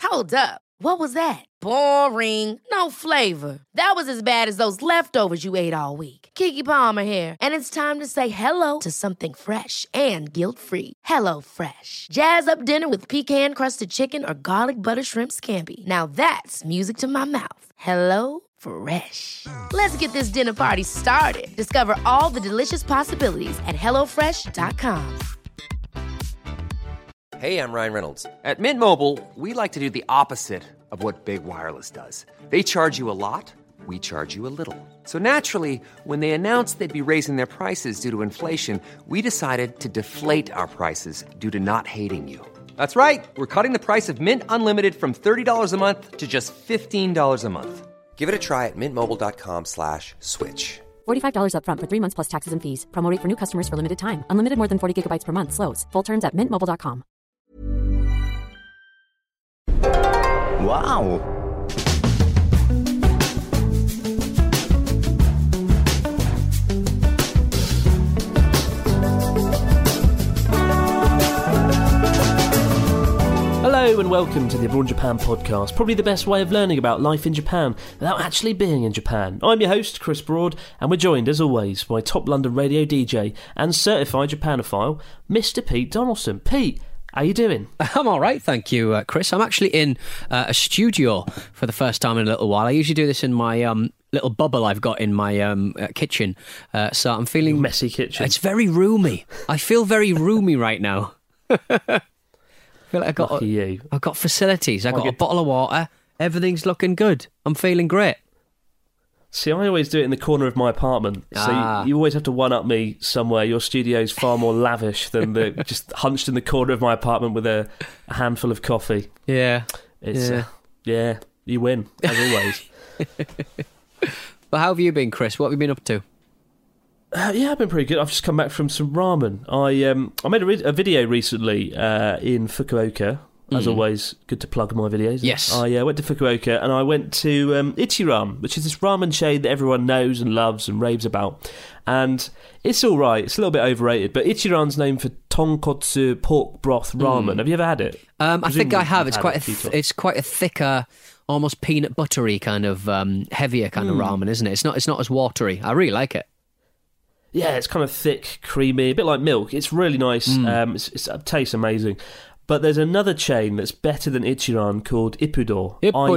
Hold up. What was that? Boring. No flavor. That was as bad as those leftovers you ate all week. Keke Palmer here, and it's time to say hello to something fresh and guilt-free. Hello Fresh. Jazz up dinner with pecan-crusted chicken or garlic butter shrimp scampi. Now that's music to my mouth. Hello Fresh. Let's get this dinner party started. Discover all the delicious possibilities at hellofresh.com. Hey, I'm Ryan Reynolds. At Mint Mobile, we like to do the opposite of what Big Wireless does. They charge you a lot, we charge you a little. So naturally, when they announced they'd be raising their prices due to inflation, we decided to deflate our prices due to not hating you. That's right. We're cutting the price of Mint Unlimited from $30 a month to just $15 a month. Give it a try at mintmobile.com/switch. $45 up front for 3 months plus taxes and fees. Promo rate for new customers for limited time. Unlimited more than 40 gigabytes per month. Slows full terms at mintmobile.com. Wow! Hello and welcome to the Abroad Japan podcast, probably the best way of learning about life in Japan without actually being in Japan. I'm your host, Chris Broad, and we're joined, as always, by top London radio DJ and certified Japanophile, Mr. Pete Donaldson. Pete, how you doing? I'm all right, thank you, Chris. I'm actually in a studio for the first time in a little while. I usually do this in my little bubble I've got in my kitchen, so I'm feeling... Your messy kitchen. It's very roomy. I feel very roomy right now. I feel like Lucky you. I've got facilities. I've got a bottle of water. Everything's looking good. I'm feeling great. See, I always do it in the corner of my apartment, so you always have to one-up me somewhere. Your studio's far more lavish than the just hunched in the corner of my apartment with a handful of coffee. Yeah. Yeah, you win, as always. But how have you been, Chris? What have you been up to? Yeah, I've been pretty good. I've just come back from some ramen. I made a video recently in Fukuoka. As always, good to plug my videos. Yes. I went to Fukuoka and I went to Ichiran, which is this ramen chain that everyone knows and loves and raves about. And it's all right. It's a little bit overrated, but Ichiran's known for tonkotsu pork broth ramen. Have you ever had it? I think I have. It's quite a thicker, almost peanut buttery kind of heavier kind of ramen, isn't it? It's not as watery. I really like it. Yeah, it's kind of thick, creamy, a bit like milk. It's really nice. It tastes amazing. But there's another chain that's better than Ichiran called Ippudo.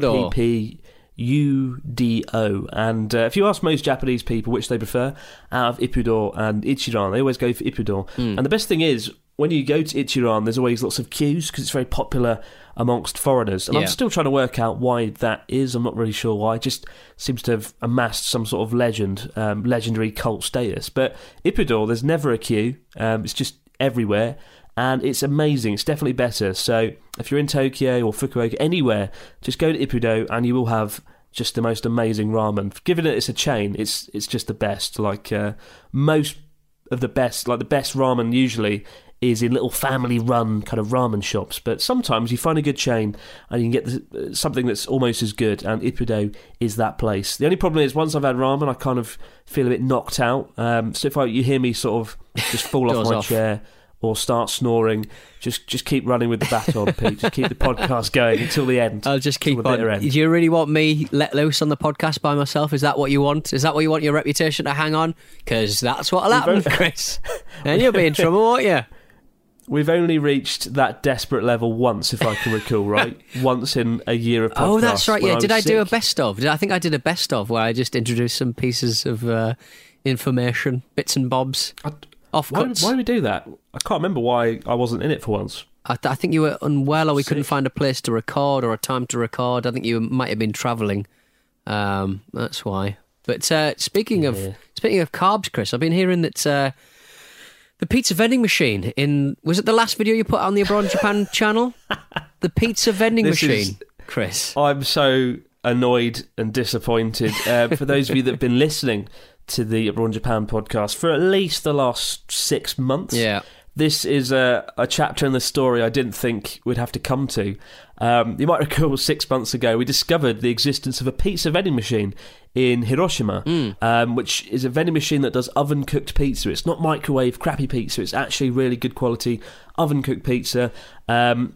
Ippudo. And if you ask most Japanese people which they prefer out of Ippudo and Ichiran, they always go for Ippudo. And the best thing is, when you go to Ichiran, there's always lots of queues because it's very popular amongst foreigners. And I'm still trying to work out why that is. I'm not really sure why. It just seems to have amassed some sort of legendary cult status. But Ippudo, there's never a queue. It's just everywhere. And it's amazing. It's definitely better. So if you're in Tokyo or Fukuoka, anywhere, just go to Ippudo and you will have just the most amazing ramen. Given that it's a chain, it's just the best. Like most of the best, like the best ramen usually is in little family-run kind of ramen shops. But sometimes you find a good chain and you can get something that's almost as good, and Ippudo is that place. The only problem is once I've had ramen, I kind of feel a bit knocked out. So if you hear me sort of just fall off my chair or start snoring, just keep running with the baton, Pete. Just keep the podcast going until the end. I'll just keep on. Do you really want me let loose on the podcast by myself? Is that what you want? Is that what you want your reputation to hang on? Because that's what'll happen, Chris. And you'll be in trouble, won't you? We've only reached that desperate level once, if I can recall, right? Once in a year of podcasts. Oh, that's right, yeah. Did I do a best of? I think I did a best of where I just introduced some pieces of information, bits and bobs. Why did we do that? I can't remember why I wasn't in it for once. I think you were unwell, or we couldn't find a place to record or a time to record. I think you might have been travelling. That's why. But speaking of carbs, Chris, I've been hearing that the pizza vending machine was it the last video you put on the Abroad Japan channel? The pizza vending machine, Chris. I'm so annoyed and disappointed. For those of you that have been listening to the Abroad Japan podcast for at least the last 6 months. Yeah. This is a chapter in the story I didn't think we'd have to come to. You might recall 6 months ago we discovered the existence of a pizza vending machine in Hiroshima, which is a vending machine that does oven-cooked pizza. It's not microwave crappy pizza. It's actually really good quality oven-cooked pizza. And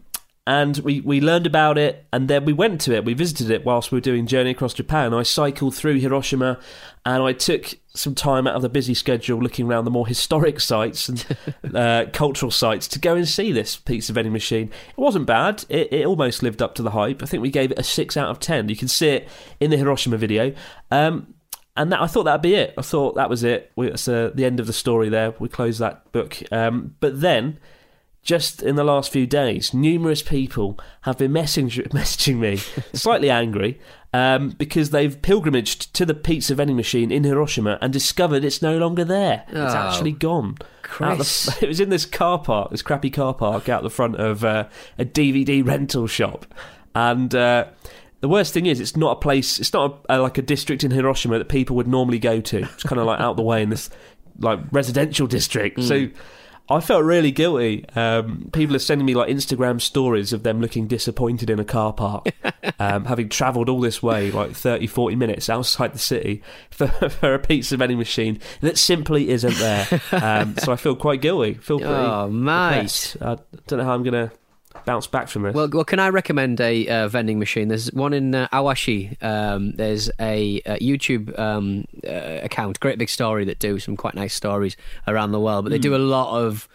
And we learned about it, and then we went to it. We visited it whilst we were doing Journey Across Japan. I cycled through Hiroshima, and I took some time out of the busy schedule looking around the more historic sites and cultural sites to go and see this pizza vending machine. It wasn't bad. It almost lived up to the hype. I think we gave it a 6 out of 10. You can see it in the Hiroshima video. And I thought that'd be it. I thought that was it. It's the end of the story there. We closed that book. But then, just in the last few days, numerous people have been messaging me, slightly angry, because they've pilgrimaged to the pizza vending machine in Hiroshima and discovered it's no longer there. It's actually gone. It was in this car park, this crappy car park out the front of a DVD rental shop. And the worst thing is, it's not a place, it's not like a district in Hiroshima that people would normally go to. It's kind of like out the way in this like residential district. So I felt really guilty. People are sending me like Instagram stories of them looking disappointed in a car park, having travelled all this way, like 30, 40 minutes outside the city for a pizza vending machine that simply isn't there. So I feel quite guilty. Feel pretty depressed. I don't know how I'm going to bounce back from this. Well, can I recommend a vending machine? There's one in Awashi. There's a YouTube account, Great Big Story, that do some quite nice stories around the world, but they do a lot of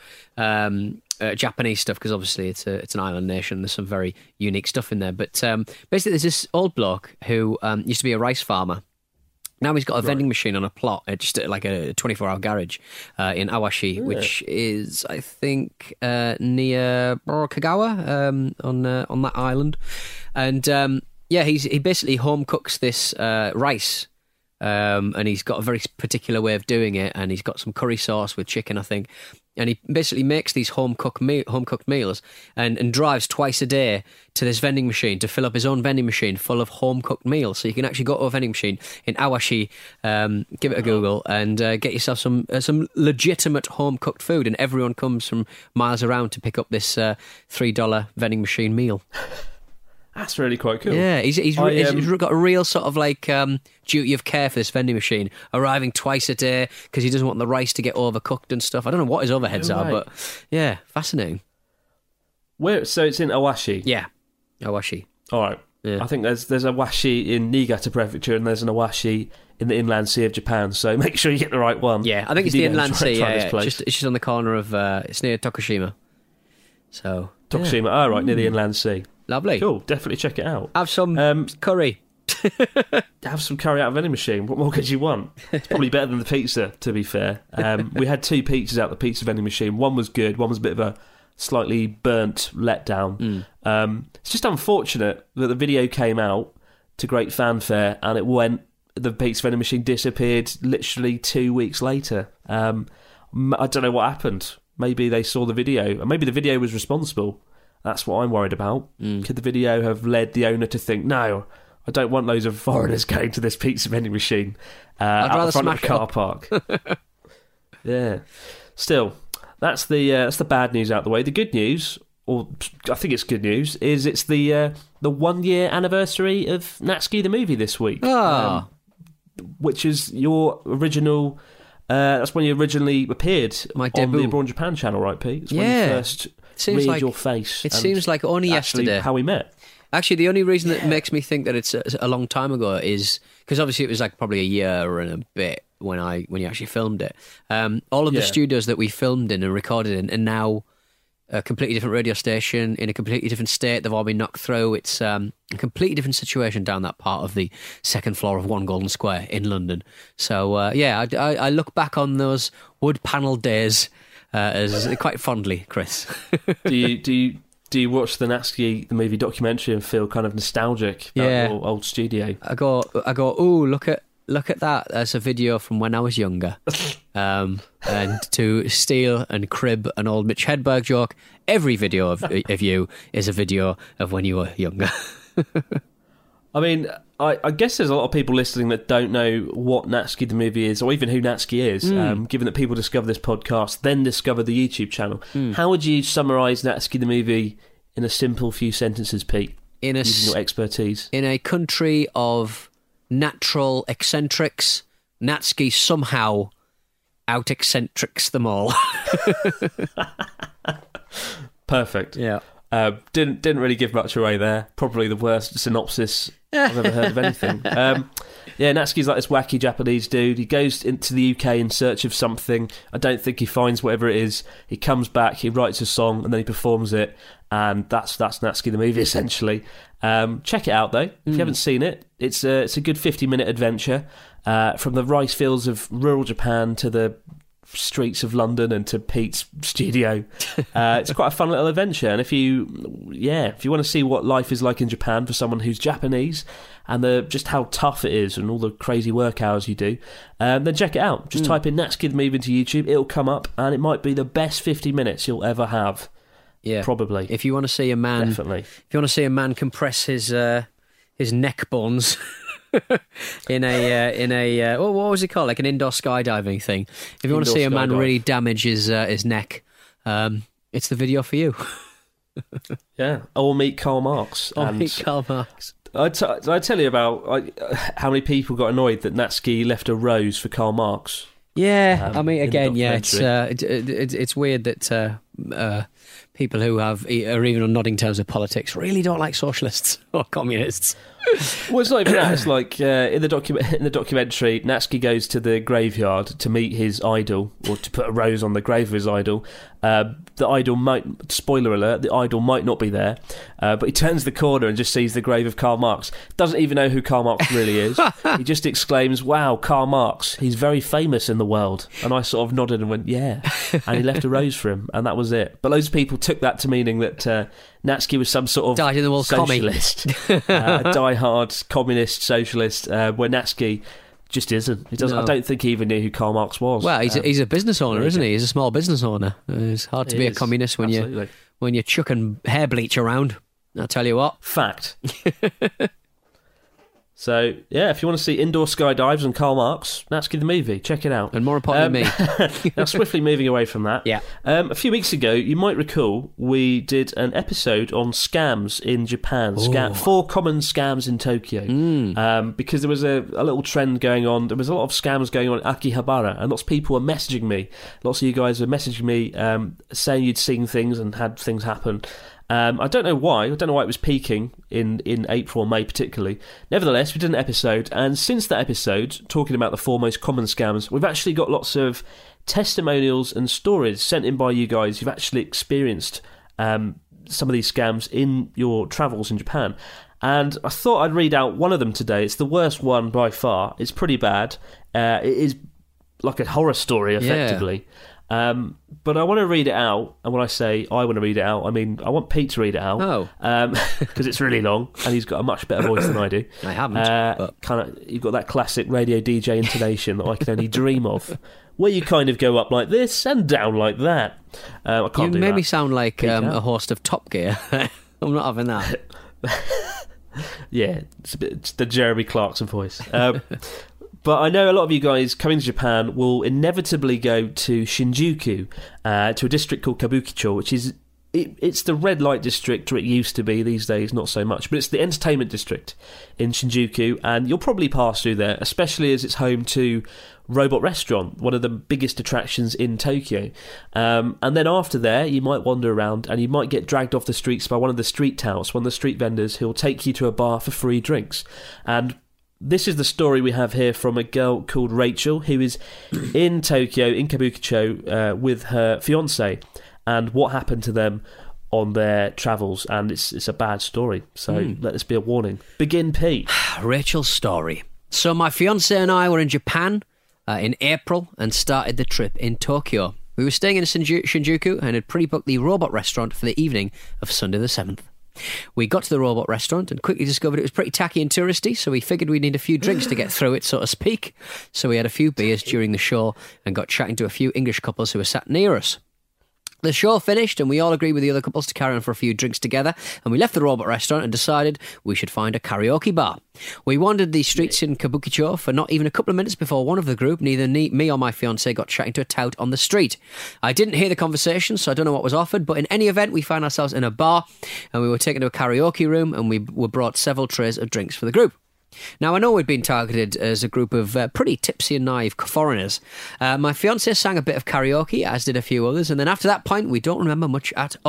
Japanese stuff because obviously it's an island nation. There's some very unique stuff in there. But basically, there's this old bloke who used to be a rice farmer. Now he's got a vending machine on a plot, just like a 24-hour garage in Awashi, which is, I think, near Kagawa on that island. And he basically home cooks this rice, and he's got a very particular way of doing it, and he's got some curry sauce with chicken, I think. And he basically makes these home-cooked meals and drives twice a day to this vending machine to fill up his own vending machine full of home-cooked meals. So you can actually go to a vending machine in Awashi, give it a Google, and get yourself some legitimate home-cooked food. And everyone comes from miles around to pick up this $3 vending machine meal. That's really quite cool. Yeah, he's got a real sort of like duty of care for this vending machine, arriving twice a day because he doesn't want the rice to get overcooked and stuff. I don't know what his overheads are, but yeah, fascinating. So it's in Awashi? Yeah, Awashi. All right. Yeah. I think there's Awashi in Niigata Prefecture and there's an Awashi in the Inland Sea of Japan, so make sure you get the right one. Yeah, I think it's the Inland Sea, It's just on the corner of, it's near Tokushima. So Tokushima, right, near the Inland Sea. Lovely. Cool, definitely check it out. Have some curry. Have some curry out of vending machine. What more could you want? It's probably better than the pizza, to be fair. We had 2 pizzas out the pizza vending machine. One was good, one was a bit of a slightly burnt letdown. It's just unfortunate that the video came out to great fanfare and the pizza vending machine disappeared literally 2 weeks later. I don't know what happened. Maybe they saw the video, and maybe the video was responsible. That's what I'm worried about. Could the video have led the owner to think, no, I don't want loads of foreigners going to this pizza vending machine out the front of the car park? Yeah. Still, that's the bad news out the way. The good news, or I think it's good news, is it's the 1 year anniversary of Natsuki the movie this week. Which is your original... that's when you originally appeared on the Abroad Japan channel, right, Pete? It's when you first... Seems like your face. It seems like only yesterday. How we met. Actually, the only reason that makes me think that it's a long time ago is because obviously it was like probably a year and a bit when you actually filmed it. All of the studios that we filmed in and recorded in are now a completely different radio station in a completely different state. They've all been knocked through. It's a completely different situation down that part of the second floor of One Golden Square in London. So I look back on those wood panelled days as quite fondly, Chris. Do you watch the Natsuki the movie documentary and feel kind of nostalgic about your old studio? I go. Ooh, look at that. That's a video from when I was younger. And to steal and crib an old Mitch Hedberg joke, every video of you is a video of when you were younger. I mean, I guess there's a lot of people listening that don't know what Natsuki the movie is, or even who Natsuki is, given that people discover this podcast, then discover the YouTube channel. How would you summarise Natsuki the movie in a simple few sentences, Pete, using your expertise? In a country of natural eccentrics, Natsuki somehow out-eccentrics them all. Perfect. Yeah. Didn't really give much away there. Probably the worst synopsis I've ever heard of anything. Natsuki's like this wacky Japanese dude. He goes into the UK in search of something. I don't think he finds whatever it is. He comes back, he writes a song, and then he performs it. And that's Natsuki the movie, essentially. Check it out, though. If you haven't seen it, it's a good 50-minute adventure from the rice fields of rural Japan to the streets of London and to Pete's studio. It's quite a fun little adventure, and if you want to see what life is like in Japan for someone who's Japanese and just how tough it is and all the crazy work hours you do, then check it out. Just type in Natsuki the Movie into YouTube, it'll come up, and it might be the best 50 minutes you'll ever have. Yeah, probably. If you want to see a man, definitely. If you want to see a man compress his neck bones in a what was it called? Like an indoor skydiving thing. If you want to see a man really damage his neck, it's the video for you. Yeah, or meet Karl Marx. Meet Karl Marx. I tell you about how many people got annoyed that Natsuki left a rose for Karl Marx. Yeah, I mean, again, it's weird that people who are even on nodding terms of politics really don't like socialists or communists. Well, it's not even that. It's like in the documentary, Natsuki goes to the graveyard to meet his idol, or to put a rose on the grave of his idol. The idol might, spoiler alert, the idol might not be there, but he turns the corner and just sees the grave of Karl Marx. Doesn't even know who Karl Marx really is. He just exclaims, "Wow, Karl Marx, he's very famous in the world." And I sort of nodded and went, "Yeah." And he left a rose for him, and that was it. But loads of people took that to meaning that Natsuki was some sort of dyed-in-the-wool socialist, a die-hard communist socialist, where Natsuki just isn't. He doesn't. No. I don't think he even knew who Karl Marx was. Well, he's a business owner, isn't he? He's a small business owner. It's hard to be a communist when you're chucking hair bleach around. I'll tell you what. Fact. So, yeah, if you want to see indoor skydives and Karl Marx, Natsuki the Movie, check it out. And more importantly, me. Now, swiftly moving away from that. Yeah. A few weeks ago, you might recall, we did an episode on scams in Japan. 4 common scams in Tokyo. Because there was a little trend going on. There was a lot of scams going on in Akihabara, and lots of people were messaging me. Lots of you guys were messaging me saying you'd seen things and had things happen. I don't know why. I don't know why it was peaking in April or May particularly. Nevertheless, we did an episode, and since that episode, talking about the 4 most common scams, we've actually got lots of testimonials and stories sent in by you guys who've actually experienced some of these scams in your travels in Japan. And I thought I'd read out one of them today. It's the worst one by far. It's pretty bad. It is like a horror story, effectively. Yeah. But I want to read it out, and when I say I want to read it out, I mean I want Pete to read it out. Oh, because it's really long, and he's got a much better voice than I do. I haven't. Kind of, you've got that classic radio DJ intonation that I can only dream of, where you kind of go up like this and down like that. I can't do that. You made me sound like a host of Top Gear. I'm not having that. Yeah, it's the Jeremy Clarkson voice. But I know a lot of you guys coming to Japan will inevitably go to Shinjuku, to a district called Kabukicho, which is it's the red light district, or it used to be. These days, not so much. But it's the entertainment district in Shinjuku, and you'll probably pass through there, especially as it's home to Robot Restaurant, one of the biggest attractions in Tokyo. And then after there, you might wander around, and you might get dragged off the streets by one of the street touts, one of the street vendors who'll take you to a bar for free drinks. And this is the story we have here from a girl called Rachel, who is in Tokyo, in Kabukicho, with her fiancé, and what happened to them on their travels. And it's a bad story, so let this be a warning. Begin, Pete. Rachel's story. So my fiancé and I were in Japan in April and started the trip in Tokyo. We were staying in Shinjuku and had pre-booked the Robot Restaurant for the evening of Sunday the 7th. We got to the Robot Restaurant and quickly discovered it was pretty tacky and touristy, so we figured we'd need a few drinks to get through it, so to speak. So we had a few beers during the show and got chatting to a few English couples who were sat near us. The show finished and we all agreed with the other couples to carry on for a few drinks together, and we left the Robot Restaurant and decided we should find a karaoke bar. We wandered the streets in Kabukicho for not even a couple of minutes before one of the group, neither me or my fiancé, got chatting to a tout on the street. I didn't hear the conversation, so I don't know what was offered, but in any event, we found ourselves in a bar and we were taken to a karaoke room, and we were brought several trays of drinks for the group. Now, I know we'd been targeted as a group of pretty tipsy and naive foreigners. My fiancé sang a bit of karaoke, as did a few others, and then after that point, we don't remember much at all.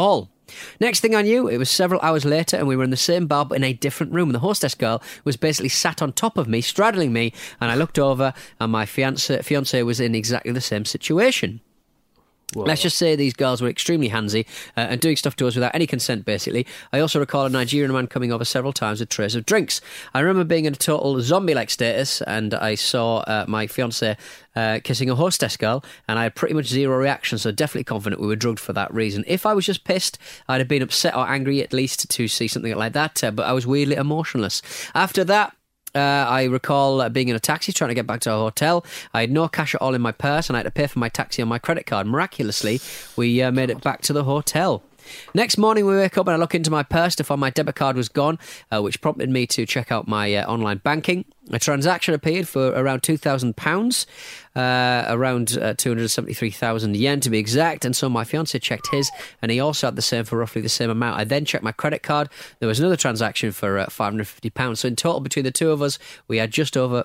Next thing I knew, it was several hours later and we were in the same bar but in a different room. The hostess girl was basically sat on top of me, straddling me, and I looked over and my fiance was in exactly the same situation. Whoa. Let's just say these girls were extremely handsy and doing stuff to us without any consent, basically. I also recall a Nigerian man coming over several times with trays of drinks. I remember being in a total zombie-like status, and I saw my fiancé kissing a hostess girl, and I had pretty much zero reaction, so definitely confident we were drugged for that reason. If I was just pissed, I'd have been upset or angry at least to see something like that, but I was weirdly emotionless. After that, I recall being in a taxi trying to get back to our hotel. I had no cash at all in my purse and I had to pay for my taxi on my credit card. Miraculously, we made it back to the hotel. Next morning we wake up and I look into my purse to find my debit card was gone, which prompted me to check out my online banking. A transaction appeared for around £2,000, around 273,000 yen to be exact, and so my fiancé checked his and he also had the same for roughly the same amount. I then checked my credit card. There was another transaction for £550, so in total between the two of us we had just over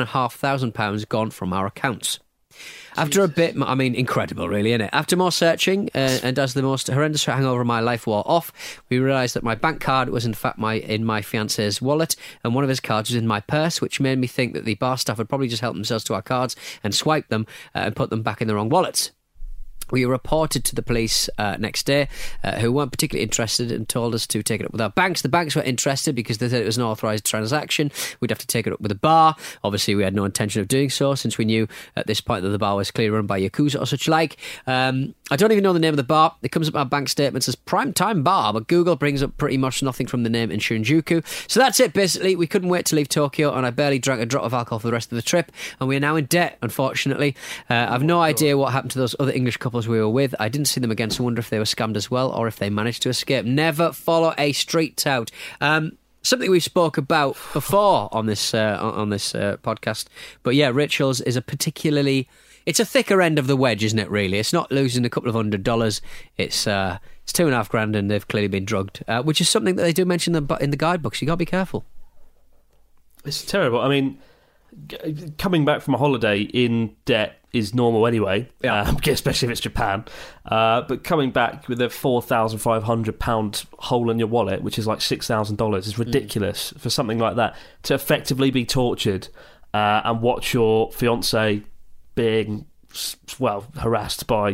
£4,500 gone from our accounts. After a bit, I mean, incredible, really, isn't it? After more searching, and as the most horrendous hangover of my life wore off, we realised that my bank card was in fact in my fiancé's wallet, and one of his cards was in my purse, which made me think that the bar staff had probably just helped themselves to our cards and swiped them and put them back in the wrong wallets. We reported to the police next day, who weren't particularly interested and told us to take it up with our banks. The banks were interested because they said it was an authorised transaction. We'd have to take it up with the bar. Obviously, we had no intention of doing so since we knew at this point that the bar was clearly run by Yakuza or such like. I don't even know the name of the bar. It comes up in our bank statements as Prime Time Bar, but Google brings up pretty much nothing from the name in Shinjuku. So that's it, basically. We couldn't wait to leave Tokyo, and I barely drank a drop of alcohol for the rest of the trip, and we are now in debt, unfortunately. I've no idea what happened to those other English couples we were with. I didn't see them again, so I wonder if they were scammed as well, or if they managed to escape. Never follow a street tout. Something we spoke about before on this podcast. But yeah, Rachel's is a particularly... It's a thicker end of the wedge, isn't it, really? It's not losing a couple of $100. It's $2,500 and they've clearly been drugged, which is something that they do mention in the guidebooks. You got to be careful. It's terrible. I mean, coming back from a holiday in debt is normal anyway, especially if it's Japan. But coming back with a £4,500 hole in your wallet, which is like $6,000, is ridiculous for something like that. To effectively be tortured and watch your fiancé being, well, harassed by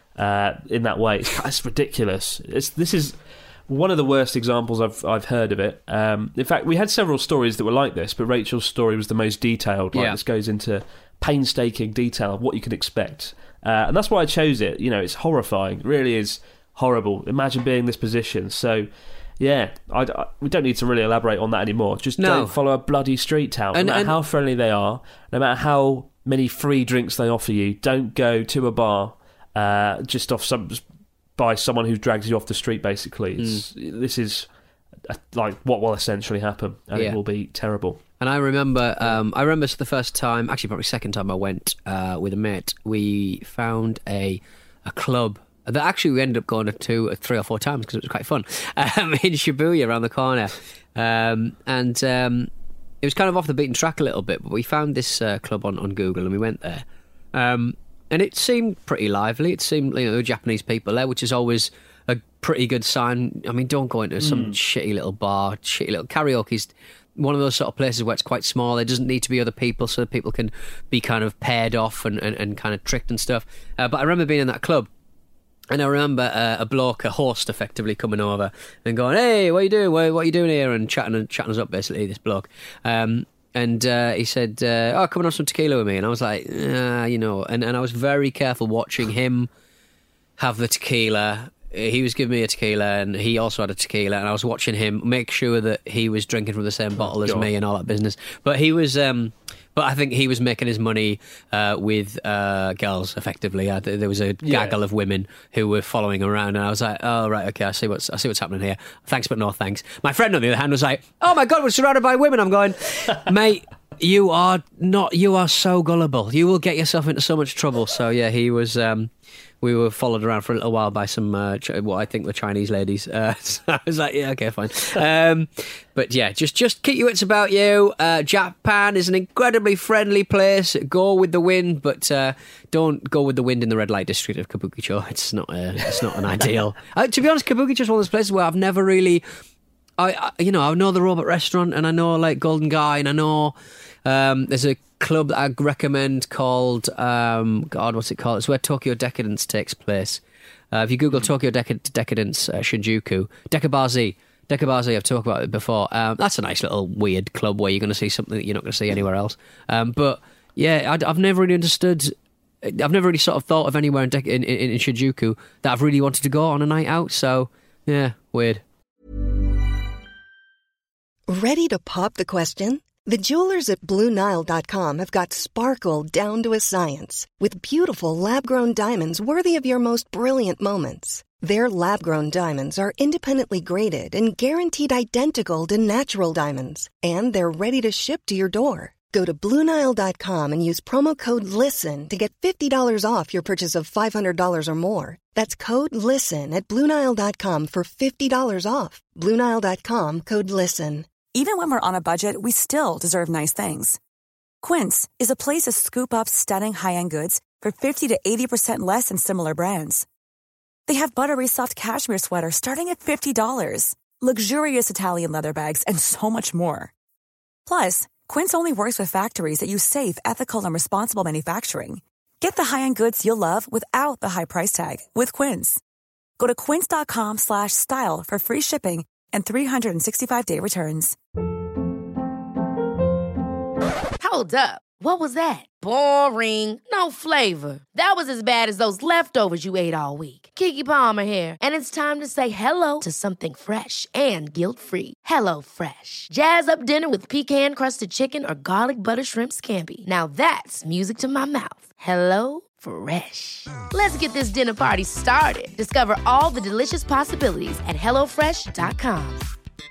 in that way, it's ridiculous. This is one of the worst examples I've heard of it. In fact, we had several stories that were like this, but Rachel's story was the most detailed. This goes into painstaking detail of what you can expect, and that's why I chose it. You know, it's horrifying. It really is horrible. Imagine being in this position. So yeah, we don't need to really elaborate on that anymore. Just don't follow a bloody street tout. No matter how friendly they are, no matter how many free drinks they offer you, don't go to a bar just by someone who drags you off the street, basically. This is like what will essentially happen, and it will be terrible. And I remember the first time, actually probably second time I went with a mate, we found a club that actually we ended up going to 3 or 4 times because it was quite fun, in Shibuya around the corner. It was kind of off the beaten track a little bit, but we found this club on Google and we went there. And it seemed pretty lively. It seemed, there were Japanese people there, which is always a pretty good sign. I mean, don't go into some shitty little bar, shitty little karaoke's one of those sort of places where it's quite small. There doesn't need to be other people, so that people can be kind of paired off and kind of tricked and stuff. But I remember being in that club, and I remember a host effectively coming over and going, "Hey, what are you doing? What are you doing here?" And chatting us up, basically, this bloke. And he said, "Oh, come and have some tequila with me." And I was like, and I was very careful watching him have the tequila. He was giving me a tequila and he also had a tequila, and I was watching him make sure that he was drinking from the same bottle as me and all that business. But he was... But I think he was making his money with girls, effectively. There was a gaggle of women who were following around, and I was like, "Oh right, okay, I see what's happening here. Thanks, but no thanks." My friend, on the other hand, was like, "Oh my god, we're surrounded by women." I'm going, mate, You are not. You are so gullible. You will get yourself into so much trouble. So yeah, he was. We were followed around for a little while by some what I think were Chinese ladies. So I was like, yeah, okay, fine. But yeah, just keep your wits about you. Japan is an incredibly friendly place. Go with the wind, but don't go with the wind in the red light district of Kabukicho. It's not an ideal. To be honest, Kabukicho is one of those places where I've never really. I know the Robot Restaurant, and I know like Golden Guy, and I know there's a club that I recommend called what's it called? It's where Tokyo Decadence takes place. If you Google Tokyo Decadence Shinjuku, Dekabazi, I've talked about it before. That's a nice little weird club where you're going to see something that you're not going to see anywhere else. But yeah, I've never really understood. I've never really sort of thought of anywhere in Shinjuku that I've really wanted to go on a night out. So yeah, weird. Ready to pop the question? The jewelers at BlueNile.com have got sparkle down to a science with beautiful lab-grown diamonds worthy of your most brilliant moments. Their lab-grown diamonds are independently graded and guaranteed identical to natural diamonds, and they're ready to ship to your door. Go to BlueNile.com and use promo code LISTEN to get $50 off your purchase of $500 or more. That's code LISTEN at BlueNile.com for $50 off. BlueNile.com, code LISTEN. Even when we're on a budget, we still deserve nice things. Quince is a place to scoop up stunning high-end goods for 50 to 80% less than similar brands. They have buttery soft cashmere sweaters starting at $50, luxurious Italian leather bags, and so much more. Plus, Quince only works with factories that use safe, ethical, and responsible manufacturing. Get the high-end goods you'll love without the high price tag with Quince. Go to quince.com/style for free shipping and 365-day returns. Hold up. What was that? Boring. No flavor. That was as bad as those leftovers you ate all week. Keke Palmer here, and it's time to say hello to something fresh and guilt-free. Hello Fresh. Jazz up dinner with pecan-crusted chicken or garlic butter shrimp scampi. Now that's music to my mouth. Hello Fresh. Let's get this dinner party started. Discover all the delicious possibilities at HelloFresh.com.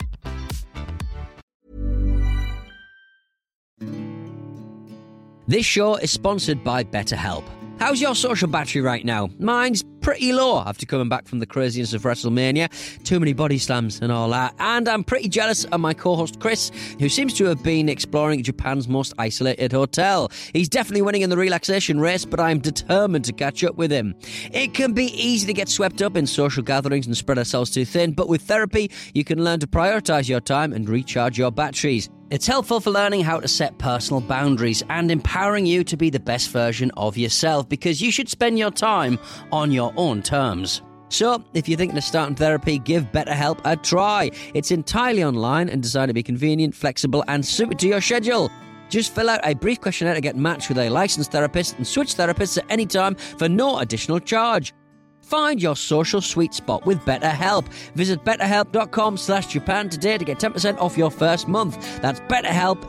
This show is sponsored by BetterHelp. How's your social battery right now? Mine's pretty low after coming back from the craziness of WrestleMania. Too many body slams and all that. And I'm pretty jealous of my co-host Chris, who seems to have been exploring Japan's most isolated hotel. He's definitely winning in the relaxation race, but I'm determined to catch up with him. It can be easy to get swept up in social gatherings and spread ourselves too thin, but with therapy, you can learn to prioritise your time and recharge your batteries. It's helpful for learning how to set personal boundaries and empowering you to be the best version of yourself, because you should spend your time on your own terms. So, if you're thinking of starting therapy, give BetterHelp a try. It's entirely online and designed to be convenient, flexible, and suited to your schedule. Just fill out a brief questionnaire to get matched with a licensed therapist and switch therapists at any time for no additional charge. Find your social sweet spot with BetterHelp. Visit betterhelp.com/Japan today to get 10% off your first month. That's BetterHelp,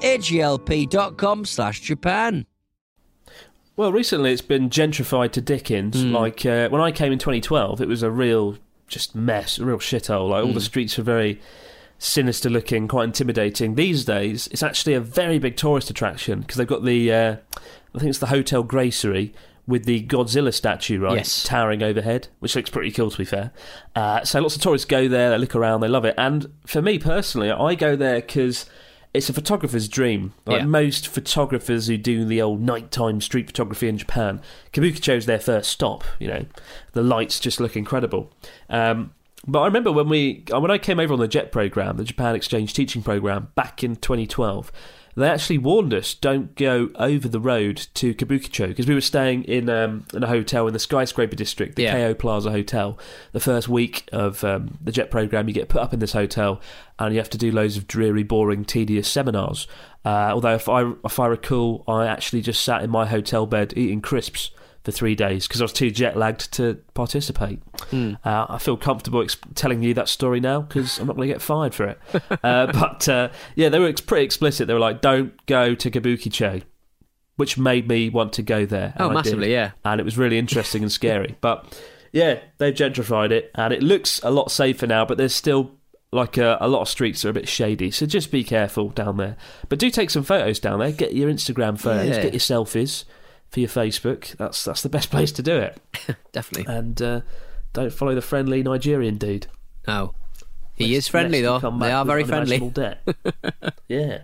HELP.com/Japan. Well, recently it's been gentrified to Dickens. Like, when I came in 2012, it was a real just mess, a real shithole. Like, all the streets were very sinister looking, quite intimidating. These days, it's actually a very big tourist attraction, because they've got the, I think it's the Hotel Gracery, with the Godzilla statue, right? Yes. Towering overhead, which looks pretty cool, to be fair. So lots of tourists go there, they look around, they love it. And for me personally, I go there because it's a photographer's dream. Like most photographers who do the old nighttime street photography in Japan, Kabukicho's their first stop. You know, the lights just look incredible. But I remember when I came over on the JET program, the Japan Exchange Teaching Program, back in 2012, they actually warned us, don't go over the road to Kabukicho, because we were staying in a hotel in the skyscraper district, the Keio Plaza Hotel. The first week of the JET program, you get put up in this hotel and you have to do loads of dreary, boring, tedious seminars. Although if I recall, I actually just sat in my hotel bed eating crisps for 3 days because I was too jet lagged to participate. I feel comfortable telling you that story now because I'm not going to get fired for it. But they were pretty explicit. They were like, don't go to Kabukicho, which made me want to go there. Oh, massively, yeah. And it was really interesting and scary. But yeah, they've gentrified it and it looks a lot safer now, but there's still like a lot of streets are a bit shady, so just be careful down there. But do take some photos down there. Get your Instagram photos, get your selfies for your Facebook. That's the best place to do it. Definitely. And don't follow the friendly Nigerian dude. No. He is friendly, though. They are very friendly. Yeah.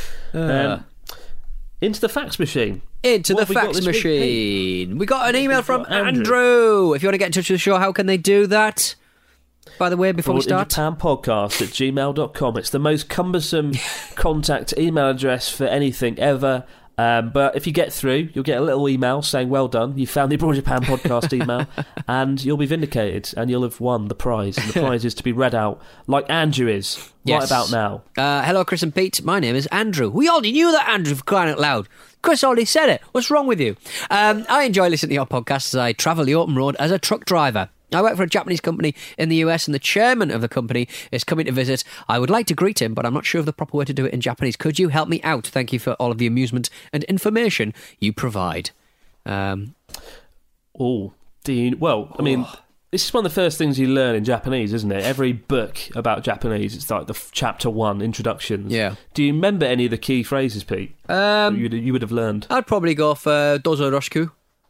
Into the fax machine. Into the fax machine. We got an email from Andrew. If you want to get in touch with the show, how can they do that? By the way, before we start, BroadInJapanPodcast@gmail.com. It's the most cumbersome contact email address for anything ever. But if you get through, you'll get a little email saying, well done, you found the Abroad Japan podcast email, and you'll be vindicated, and you'll have won the prize. And the prize is to be read out like Andrew is right about now. Hello, Chris and Pete. My name is Andrew. We already knew that, Andrew, for crying out loud. Chris already said it. What's wrong with you? I enjoy listening to your podcast as I travel the open road as a truck driver. I work for a Japanese company in the US, and the chairman of the company is coming to visit. I would like to greet him, but I'm not sure of the proper way to do it in Japanese. Could you help me out? Thank you for all of the amusement and information you provide. This is one of the first things you learn in Japanese, isn't it? Every book about Japanese, it's like the chapter 1, introductions. Yeah. Do you remember any of the key phrases, Pete? You would have learned. I'd probably go for dozo yoroshiku.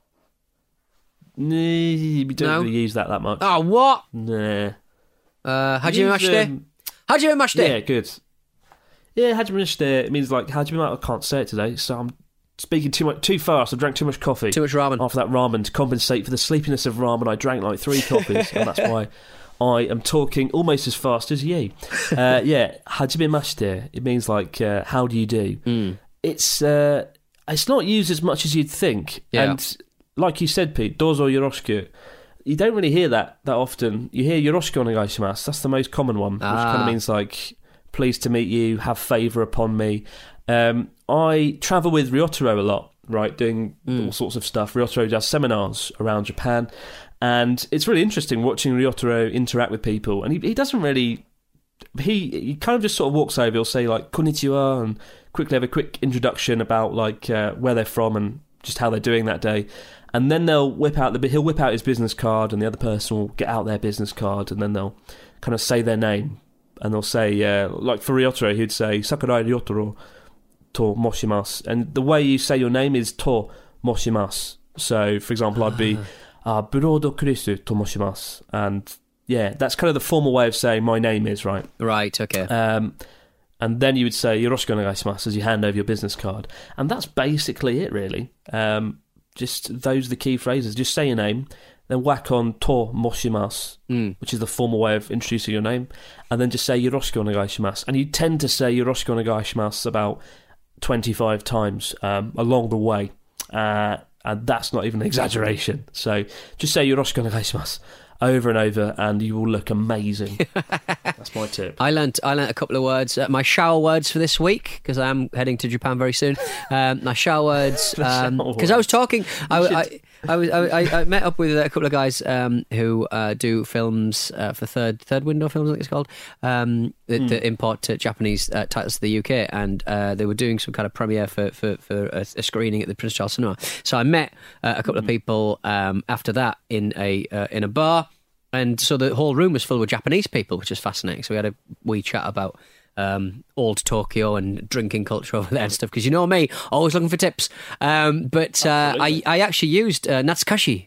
We don't really use that much. Oh, what? Nah. Hajime mashite? Hajime mashite? Yeah, good. Yeah, hajime mashite. It means like, hajime mashite. I can't say it today, so I'm speaking too fast. I drank too much coffee. Too much ramen. After that ramen, to compensate for the sleepiness of ramen, I drank like 3 coffees, and that's why I am talking almost as fast as you. Yeah, hajime mashite. It means like, how do you do? It's not used as much as you'd think. Yeah. And like you said, Pete, dozo yoroshiku. You don't really hear that often. You hear yoroshiku onegaishimasu. That's the most common one, which kind of means like, pleased to meet you, have favour upon me. I travel with Ryotaro a lot, right, doing all sorts of stuff. Ryotaro does seminars around Japan, and it's really interesting watching Ryotaro interact with people. And he doesn't really... He kind of just sort of walks over, he'll say like, konnichiwa, and quickly have a quick introduction about like where they're from and just how they're doing that day. And then he'll whip out his business card, and the other person will get out their business card, and then they'll kind of say their name, and they'll say, like for Ryotaro, he'd say Sakurai Ryotaro to moshimasu, and the way you say your name is to moshimasu. So, for example, I'd be Burodo Kurisu to moshimasu, and yeah, that's kind of the formal way of saying my name is, right? Right, okay. And then you would say yoroshiku onegaishimasu as you hand over your business card, and that's basically it, really. Just those are the key phrases. Just say your name, then whack on to moshimasu, which is the formal way of introducing your name, and then just say yoroshiku onegaishimasu. And you tend to say yoroshiku onegaishimasu about 25 times along the way, and that's not even an exaggeration. So just say yoroshiku onegaishimasu over and over, and you will look amazing. That's my tip. I learnt a couple of words. My shower words for this week, because I am heading to Japan very soon. My shower words, because I was talking. I met up with a couple of guys who do films for Third Window Films, I think it's called, that import Japanese titles to the UK, and they were doing some kind of premiere for a screening at the Prince Charles Cinema. So I met a couple of people after that in a bar. And so the whole room was full with Japanese people, which is fascinating. So we had a wee chat about old Tokyo and drinking culture over there and stuff. Because you know me, always looking for tips. But I actually used natsukashi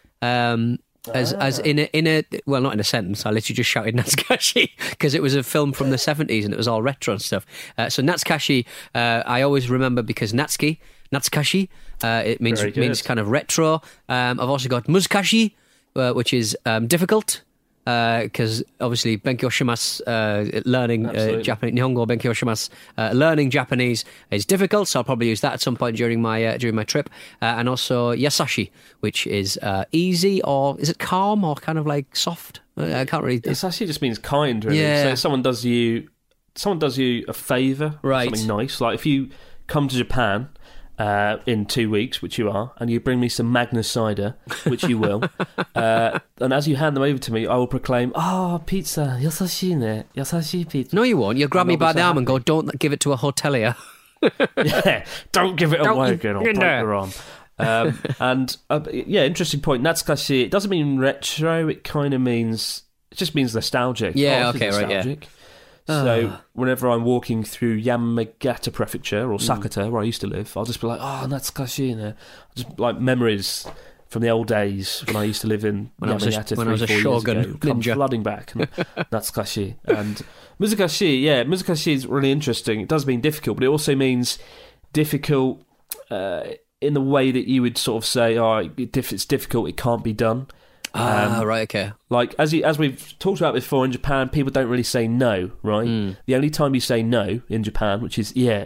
as in a well, not in a sentence. I literally just shouted natsukashi because it was a film from the 70s and it was all retro and stuff. So natsukashi, I always remember because natsukashi, it means kind of retro. I've also got muzukashi, which is difficult, because obviously benkyou shimasu, learning Japanese, Nihongo benkyou shimasu, learning Japanese is difficult, so I'll probably use that at some point during my trip. And also yasashi, which is easy, or is it calm, or kind of like soft? I can't really... Yasashi just means kind, really. Yeah. So if someone does you a favour, right, something nice, like if you come to Japan in 2 weeks, which you are, and you bring me some Magnus cider, which you will, and as you hand them over to me, I will proclaim, pizza, yasashi ne, yasashi pizza. No, you won't. You'll grab me by the arm and go, don't give it to a hotelier. Yeah, don't give it away again, I'll break your arm. And interesting point, natsukashi, it doesn't mean retro, it kind of means It just means nostalgic. Yeah, This is okay, right, yeah. nostalgic. So whenever I'm walking through Yamagata Prefecture or Sakata, where I used to live, I'll just be like, oh, natsukashi, just like memories from the old days when I used to live in Yamagata when I was a 3-4 years shogun ago, come ninja. flooding back. Natsukashi. And Muzukashi is really interesting. It does mean difficult, but it also means difficult in the way that you would sort of say, if it's difficult, it can't be done. Right, okay. Like, as we've talked about before, in Japan, people don't really say no, right? The only time you say no in Japan, which is yeah,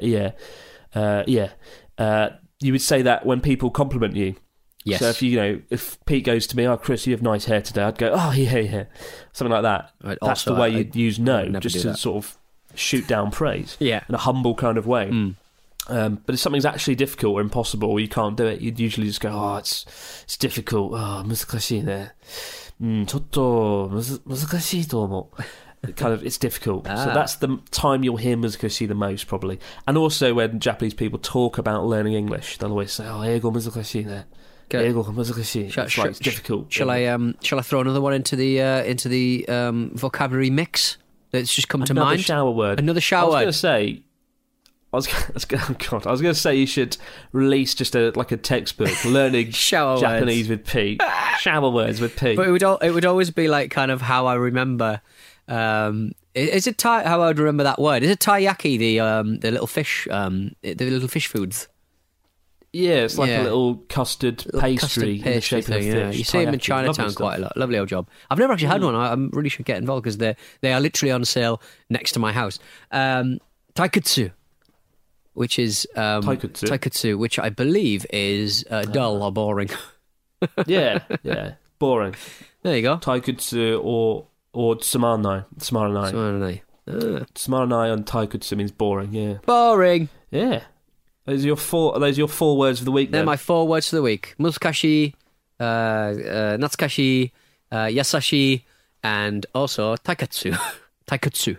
you would say that when people compliment you. Yes. So if Pete goes to me, oh, Chris, you have nice hair today, I'd go, oh, yeah. Something like that. Right, That's also, the way you'd use no, never just do to that. sort of shoot down praise. Yeah. In a humble kind of way. But if something's actually difficult or impossible or you can't do it, you'd usually just go, oh, it's difficult. Oh, 難しいね。ちょっと難しいと思う。Kind of, it's difficult. So that's the time you'll hear 難しい the most, probably. And also when Japanese people talk about learning English, they'll always say, oh, 英語難しいね。英語が難しい. It's like, it's difficult. Shall I throw another one into the vocabulary mix that's just come to mind? Another shower word. Another shower word. I was going to say you should release just a textbook learning Shower Japanese with Pete. Shower words with Pete. But it would always be like kind of how I remember. Is it how I would remember that word? Is it taiyaki, the little fish, the little fish foods? Yeah, it's like a little custard pastry in the shape thing, of a fish. You see them in Taiyaki. Chinatown Lovely quite a stuff. lot. Lovely old job. I've never actually had one. I really should get involved because they are literally on sale next to my house. Taikutsu, which is taikutsu, which I believe is dull or boring. Yeah, boring. There you go. Taikutsu or tsumaranai. Tsumaranai on taikutsu means boring. Yeah, Boring. yeah. Are those your four words of the week? They're then? my 4 words for the week. Muzukashi, natsukashi, yasashi, and also taikutsu. Taikutsu.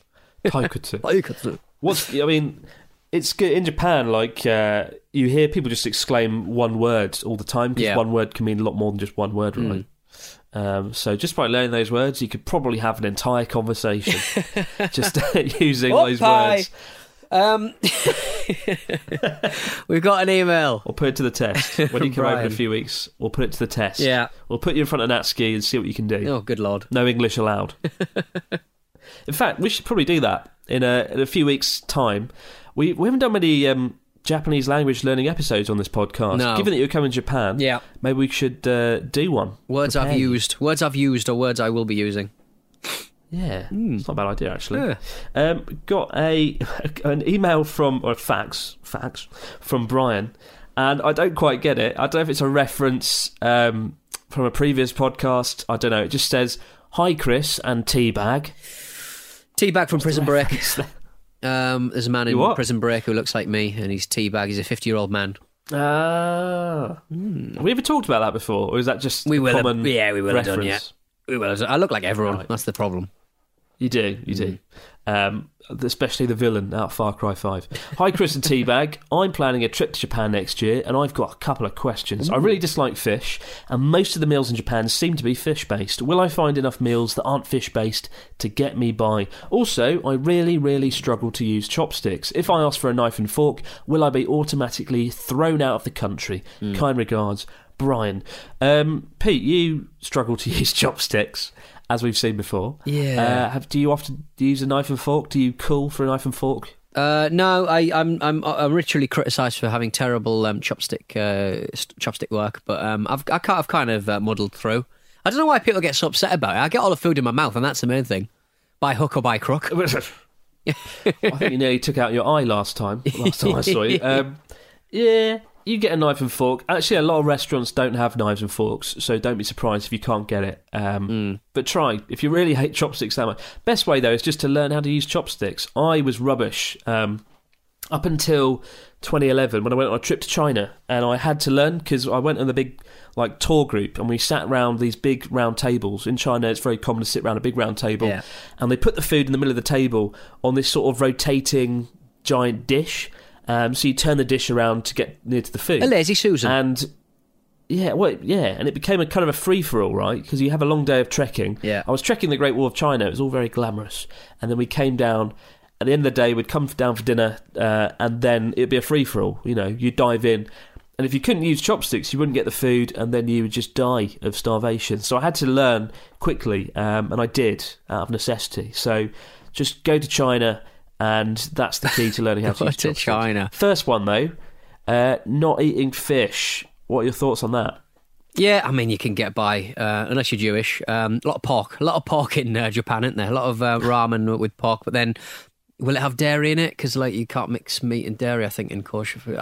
Taikutsu. It's good in Japan. Like you hear people just exclaim one word all the time because one word can mean a lot more than just one word, right? So just by learning those words, you could probably have an entire conversation just using those words. We've got an email. Or put it to the test. When you come over in a few weeks, we'll put it to the test. Yeah. We'll put you in front of Natsuki and see what you can do. Oh, good lord. No English allowed. In fact, we should probably do that in a few weeks' time. We haven't done many Japanese language learning episodes on this podcast. No. Given that you're coming to Japan, maybe we should do one. Words I've used or words I will be using. Yeah, it's not a bad idea, actually. Yeah. Got an email from fax from Brian, and I don't quite get it. I don't know if it's a reference from a previous podcast. I don't know. It just says, "Hi, Chris and Teabag." Teabag from Prison Break. There's a man in Prison Break who looks like me, and he's Teabag. He's a 50-year-old man. Have we ever talked about that before, or is that just we will common have, we will reference? have done, yeah. We will have done. I look like everyone. Right. That's the problem. You do. Especially the villain out of Far Cry 5. Hi, Chris and Teabag. I'm planning a trip to Japan next year, and I've got a couple of questions. I really dislike fish, and most of the meals in Japan seem to be fish-based. Will I find enough meals that aren't fish-based to get me by? Also, I really, really struggle to use chopsticks. If I ask for a knife and fork, will I be automatically thrown out of the country? Kind regards, Brian. Pete, you struggle to use chopsticks, as we've seen before. Yeah. Do you often use a knife and fork? Do you call for a knife and fork? No, I'm ritually criticised for having terrible chopstick work, but I've kind of muddled through. I don't know why people get so upset about it. I get all the food in my mouth, and that's the main thing. By hook or by crook. I think you nearly took out your eye last time I saw you. Yeah. You get a knife and fork. Actually, a lot of restaurants don't have knives and forks, so don't be surprised if you can't get it. But try. If you really hate chopsticks that much. Best way, though, is just to learn how to use chopsticks. I was rubbish up until 2011 when I went on a trip to China, and I had to learn because I went on the big tour group, and we sat around these big round tables. In China, it's very common to sit around a big round table, and they put the food in the middle of the table on this sort of rotating giant dish. So you turn the dish around to get near to the food. A lazy Susan. And Yeah, well, yeah, and it became a kind of a free-for-all, right? Because you have a long day of trekking. Yeah. I was trekking the Great Wall of China. It was all very glamorous. And then we came down. At the end of the day, we'd come down for dinner, and then it'd be a free-for-all. You know, you'd dive in. And if you couldn't use chopsticks, you wouldn't get the food, and then you would just die of starvation. So I had to learn quickly, and I did, out of necessity. So just go to China, and that's the key to learning how to use chopsticks. China. First one, though, not eating fish. What are your thoughts on that? Yeah, I mean, you can get by, unless you're Jewish. A lot of pork in Japan, isn't there? A lot of ramen with pork, but then will it have dairy in it? Because like you can't mix meat and dairy, I think, in kosher food.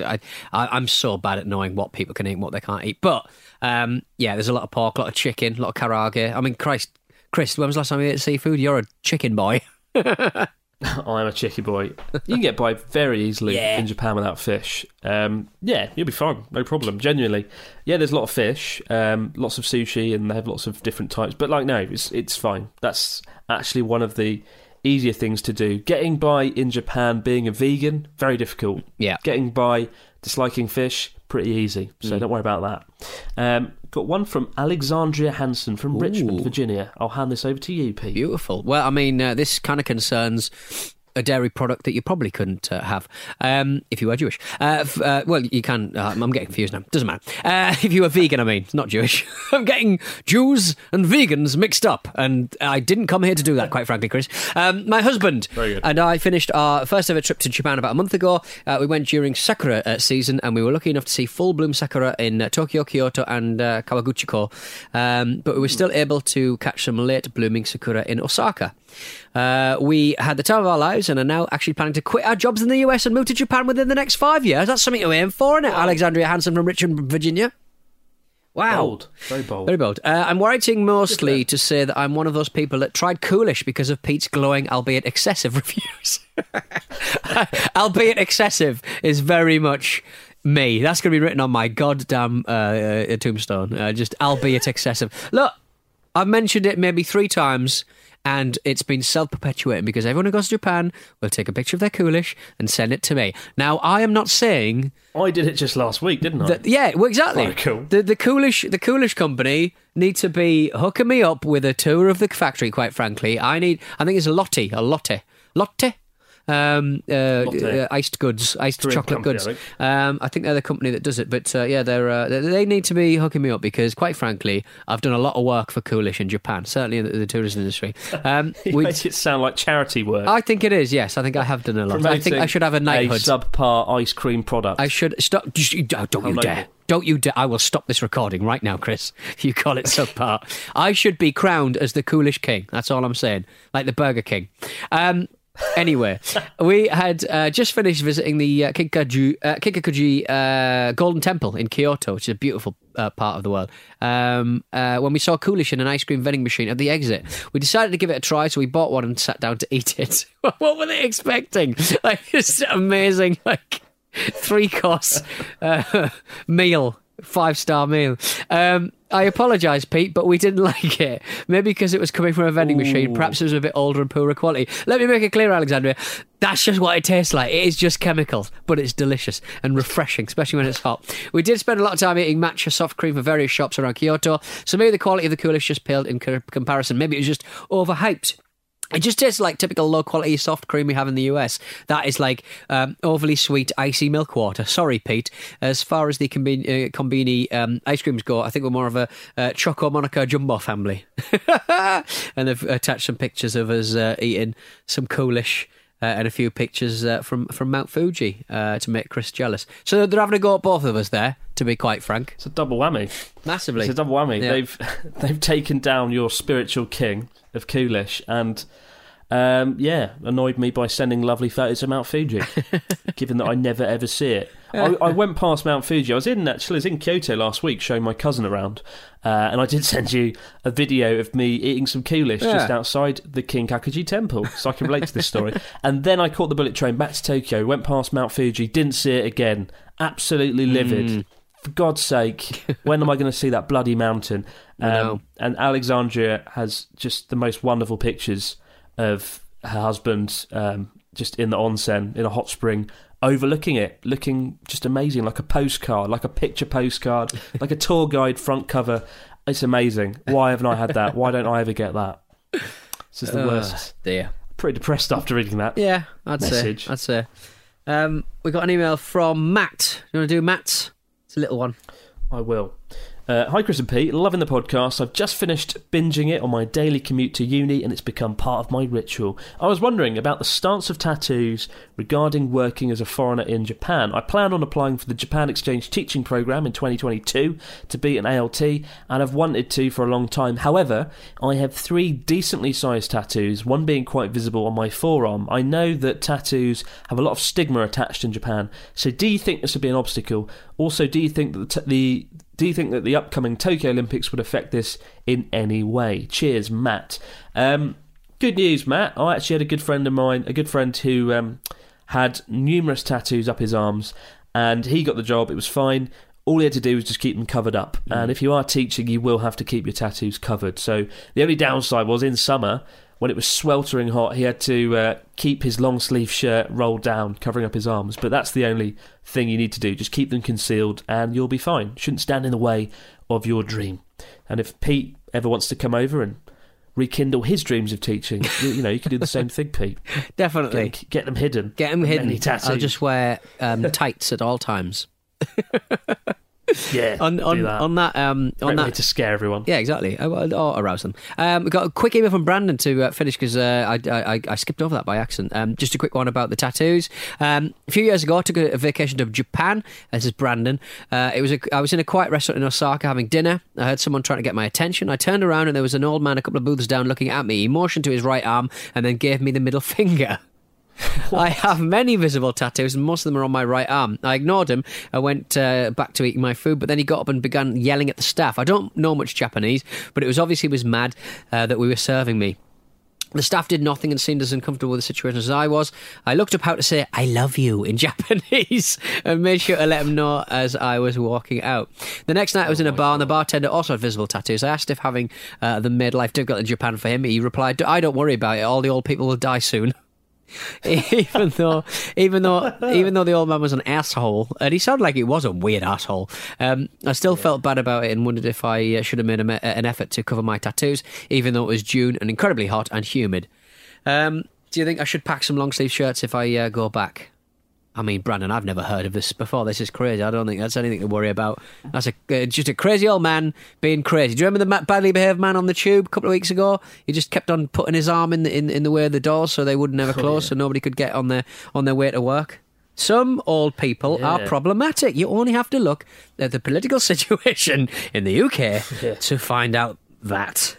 I'm so bad at knowing what people can eat and what they can't eat. But yeah, there's a lot of pork, a lot of chicken, a lot of karage. I mean, Chris, when was the last time you ate seafood? You're a chicken boy. I am a chicken boy. You can get by very easily in Japan without fish. Yeah, you'll be fine, no problem. Genuinely, yeah. There's a lot of fish, lots of sushi, and they have lots of different types. But like, no, it's fine. That's actually one of the easier things to do. Getting by in Japan, being a vegan, very difficult. Yeah. Getting by disliking fish, pretty easy. So don't worry about that. Got one from Alexandria Hansen from Richmond, Virginia. I'll hand this over to you, Pete. Beautiful. Well, I mean, this kind of concerns a dairy product that you probably couldn't have if you were Jewish. Well, you can. I'm getting confused now. Doesn't matter. If you were vegan, I mean, not Jewish. I'm getting Jews and vegans mixed up, and I didn't come here to do that, quite frankly, Chris. My husband and I finished our first ever trip to Japan about a month ago. We went during sakura season, and we were lucky enough to see full bloom sakura in Tokyo, Kyoto, and Kawaguchiko. But we were still able to catch some late blooming sakura in Osaka. We had the time of our lives and are now actually planning to quit our jobs in the US and move to Japan within the next 5 years. That's something to aim for, isn't it? Wow. Alexandria Hansen from Richmond, Virginia. Wow. Bold. Very bold. Very bold. I'm writing mostly to say that I'm one of those people that tried Coolish because of Pete's glowing, albeit excessive reviews. Albeit excessive is very much me. That's going to be written on my goddamn tombstone. Just albeit excessive. Look, I've mentioned it maybe 3 times, and it's been self-perpetuating because everyone who goes to Japan will take a picture of their Coolish and send it to me. Now, I am not saying... I did it just last week, didn't I? Yeah, well, exactly. Very cool. The Coolish company need to be hooking me up with a tour of the factory, quite frankly. I think it's Lotte. Iced goods, iced Korean chocolate company, goods. I think they're the company that does it. But yeah, they need to be hooking me up because, quite frankly, I've done a lot of work for Coolish in Japan, certainly in the tourism industry. You make it sound like charity work. I think it is. Yes, I think I have done a lot. Promoting I think I should have a knighthood. A subpar ice cream product. I should stop. Don't you dare. Don't you dare. I will stop this recording right now, Chris, if you call it subpar. I should be crowned as the Coolish King. That's all I'm saying. Like the Burger King. Anyway, we had just finished visiting the Kinkakuji Golden Temple in Kyoto, which is a beautiful part of the world. When we saw Coolish in an ice cream vending machine at the exit, we decided to give it a try, so we bought one and sat down to eat it. What were they expecting? Like, it's amazing, like 3-course meal. 5-star meal. I apologise, Pete, but we didn't like it. Maybe because it was coming from a vending machine. Perhaps it was a bit older and poorer quality. Let me make it clear, Alexandria. That's just what it tastes like. It is just chemicals, but it's delicious and refreshing, especially when it's hot. We did spend a lot of time eating matcha soft cream for various shops around Kyoto, so maybe the quality of the Coolish just paled in comparison. Maybe it was just overhyped. It just tastes like typical low-quality soft cream we have in the US. That is like overly sweet, icy milk water. Sorry, Pete. As far as the Konbini ice creams go, I think we're more of a Choco Monaco Jumbo family. And they've attached some pictures of us eating some Coolish and a few pictures from Mount Fuji to make Chris jealous. So they're having a go at both of us there, to be quite frank. It's a double whammy. Massively. It's a double whammy. Yeah. They've taken down your spiritual king of Coolish and annoyed me by sending lovely photos of Mount Fuji, given that I never ever see it. I went past Mount Fuji. I was in Kyoto last week showing my cousin around, and I did send you a video of me eating some Coolish just outside the Kinkakuji Temple, so I can relate to this story. And then I caught the bullet train back to Tokyo, went past Mount Fuji, didn't see it again, absolutely livid. For God's sake, when am I going to see that bloody mountain? And Alexandria has just the most wonderful pictures of her husband just in the onsen in a hot spring, overlooking it, looking just amazing, like a postcard, like a picture postcard, like a tour guide front cover. It's amazing. Why haven't I had that? Why don't I ever get that? This is the worst. Dear. Pretty depressed after reading that. Yeah, I'd message. say. We got an email from Matt. You want to do Matt's? It's a little one. I will. Hi Chris and Pete, loving the podcast. I've just finished binging it on my daily commute to uni and it's become part of my ritual. I was wondering about the stance of tattoos regarding working as a foreigner in Japan. I plan on applying for the Japan Exchange Teaching Programme in 2022 to be an ALT, and I've wanted to for a long time. However, I have 3 decently sized tattoos, one being quite visible on my forearm. I know that tattoos have a lot of stigma attached in Japan, so do you think this would be an obstacle? Also, do you think that the upcoming Tokyo Olympics would affect this in any way? Cheers, Matt. Good news, Matt. I actually had a good friend of mine, a good friend who had numerous tattoos up his arms, and he got the job. It was fine. All he had to do was just keep them covered up. And if you are teaching, you will have to keep your tattoos covered. So the only downside was in summer, when it was sweltering hot, he had to keep his long sleeve shirt rolled down, covering up his arms. But that's the only thing you need to do. Just keep them concealed and you'll be fine. Shouldn't stand in the way of your dream. And if Pete ever wants to come over and rekindle his dreams of teaching, you know, you can do the same thing, Pete. Definitely. Get them hidden. Get them hidden. Many tattoos. I'll just wear tights at all times. Yeah, on that way to scare everyone. Yeah, exactly. Or arouse them. We got a quick email from Brandon to finish because I skipped over that by accident. Just a quick one about the tattoos. A few years ago, I took a vacation to Japan. This is Brandon. I was in a quiet restaurant in Osaka having dinner. I heard someone trying to get my attention. I turned around and there was an old man a couple of booths down looking at me. He motioned to his right arm and then gave me the middle finger. I have many visible tattoos and most of them are on my right arm. I ignored him. I went back to eating my food, but then he got up and began yelling at the staff. I don't know much Japanese, but it was obviously he was mad that we were serving me. The staff did nothing and seemed as uncomfortable with the situation as I was. I looked up how to say "I love you" in Japanese and made sure to let him know as I was walking out. The next night I was in a bar and the bartender also had visible tattoos. I asked if having them made life difficult in Japan for him. He replied, "I don't worry about it. All the old people will die soon." even though the old man was an asshole, and he sounded like he was a weird asshole, I still felt bad about it and wondered if I should have made an effort to cover my tattoos, even though it was June and incredibly hot and humid. Do you think I should pack some long sleeve shirts if I go back? I mean, Brandon, I've never heard of this before. This is crazy. I don't think that's anything to worry about. That's just a crazy old man being crazy. Do you remember the badly behaved man on the tube a couple of weeks ago? He just kept on putting his arm in the way of the doors so they wouldn't ever close, so nobody could get on their way to work. Some old people are problematic. You only have to look at the political situation in the UK to find out that.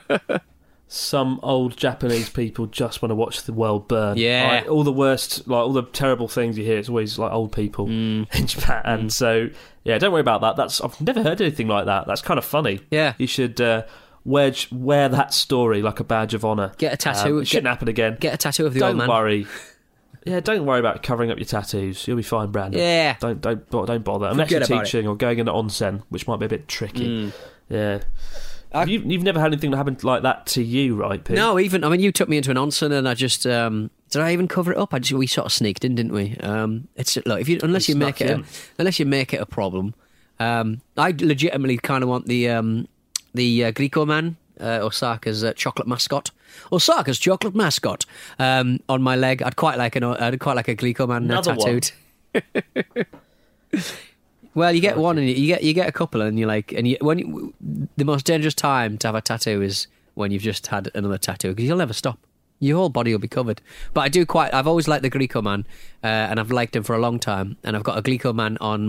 Some old Japanese people just want to watch the world burn. Yeah. Like, all the worst, like all the terrible things you hear, it's always like old people in Japan. And so, yeah, don't worry about that. I've never heard anything like that. That's kind of funny. Yeah. You should wear that story like a badge of honour. Get a tattoo. It shouldn't happen again. Get a tattoo of the old man. Don't worry. Yeah, don't worry about covering up your tattoos. You'll be fine, Brandon. Yeah. Don't bother. Unless you're teaching or going into onsen, which might be a bit tricky. Yeah. You've never had anything that happened like that to you, right, Pete? No, you took me into an onsen and I just did I even cover it up? We sort of sneaked in, didn't we? Look, unless you make it a problem. I legitimately kind of want the Glico man, Osaka's chocolate mascot. Osaka's chocolate mascot on my leg. I'd quite like a Glico man tattooed. Well, you get one, and you get a couple, and you're like, the most dangerous time to have a tattoo is when you've just had another tattoo because you'll never stop. Your whole body will be covered. But I've always liked the Glico man, and I've liked him for a long time. And I've got a Glico man on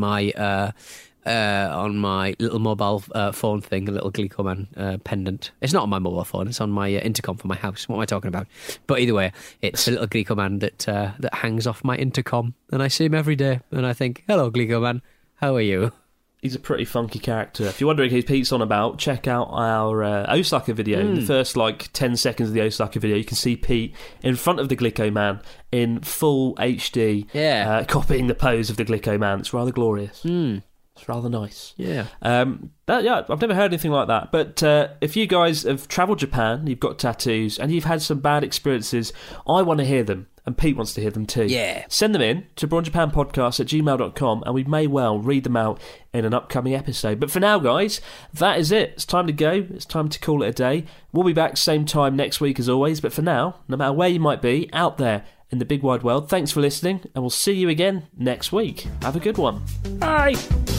my little mobile phone thing, a little Glico man pendant. It's not on my mobile phone; it's on my intercom for my house. What am I talking about? But either way, it's a little Glico man that hangs off my intercom, and I see him every day, and I think, "Hello, Glico man. How are you?" He's a pretty funky character. If you're wondering who Pete's on about, check out our Osaka video. The first 10 seconds of the Osaka video, you can see Pete in front of the Glico man in full HD, copying the pose of the Glico man. It's rather glorious. It's rather nice. Yeah. I've never heard anything like that. But if you guys have travelled Japan, you've got tattoos, and you've had some bad experiences, I want to hear them. And Pete wants to hear them too. Yeah. Send them in to brawnjapanpodcast@gmail.com and we may well read them out in an upcoming episode. But for now, guys, that is it. It's time to go. It's time to call it a day. We'll be back same time next week as always. But for now, no matter where you might be, out there in the big wide world, thanks for listening, and we'll see you again next week. Have a good one. Bye.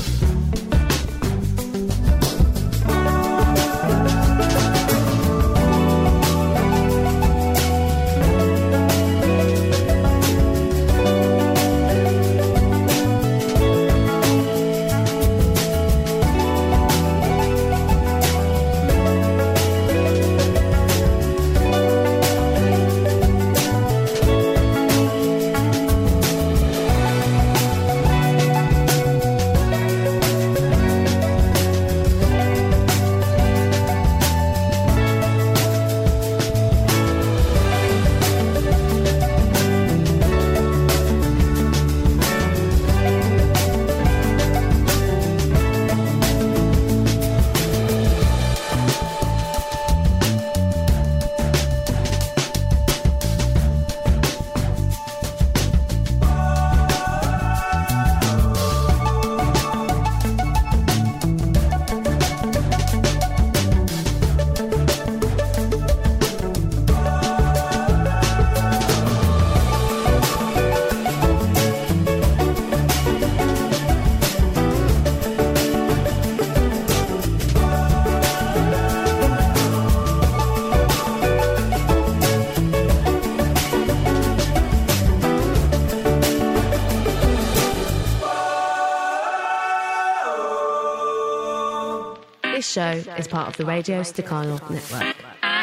This show is part of the Radio Staccato Network.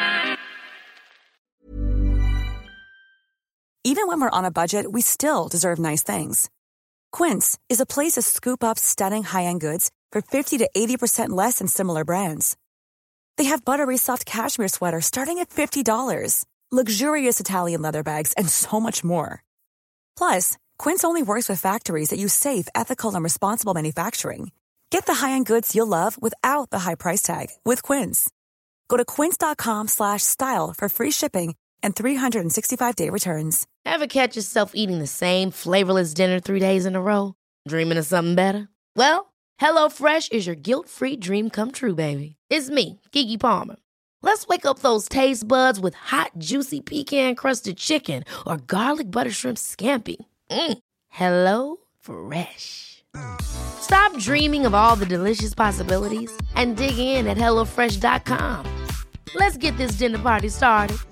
Even when we're on a budget, we still deserve nice things. Quince is a place to scoop up stunning high-end goods for 50 to 80% less than similar brands. They have buttery soft cashmere sweaters starting at $50, luxurious Italian leather bags, and so much more. Plus, Quince only works with factories that use safe, ethical, and responsible manufacturing. Get the high-end goods you'll love without the high price tag with Quince. Go to quince.com/style for free shipping and 365-day returns. Ever catch yourself eating the same flavorless dinner 3 days in a row? Dreaming of something better? Well, HelloFresh is your guilt-free dream come true, baby. It's me, Keke Palmer. Let's wake up those taste buds with hot, juicy pecan-crusted chicken or garlic butter shrimp scampi. Hello Fresh. Stop dreaming of all the delicious possibilities and dig in at HelloFresh.com. Let's get this dinner party started.